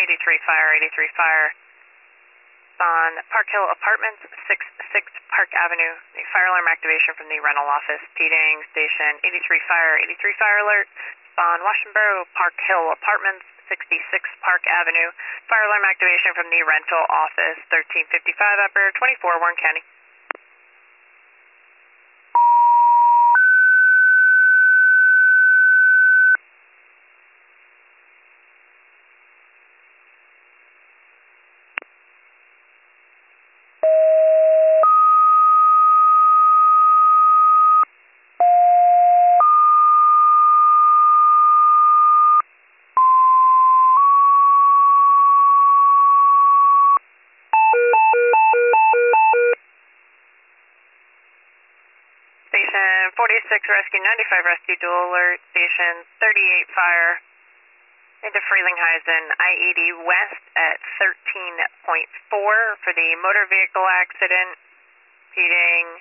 83 fire. On Park Hill Apartments, 66 Park Avenue. The fire alarm activation from the rental office. Peting Station 83 fire alert. On Washington Park Hill Apartments, 66 Park Avenue. Fire alarm activation from the rental office. 1355 Upper 24 Warren County. Station 46 Rescue, 95 Rescue, dual alert. Station 38 fire into Frelinghuysen, I-80 west at 13.4 for the motor vehicle accident. Peting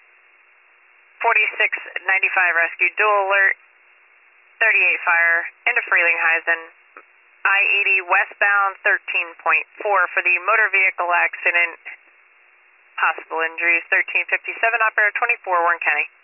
46 95 Rescue, dual alert. 38 fire into Frelinghuysen, I-80 westbound 13.4 for the motor vehicle accident. Possible injuries, 1357 Operator 24 Warren County.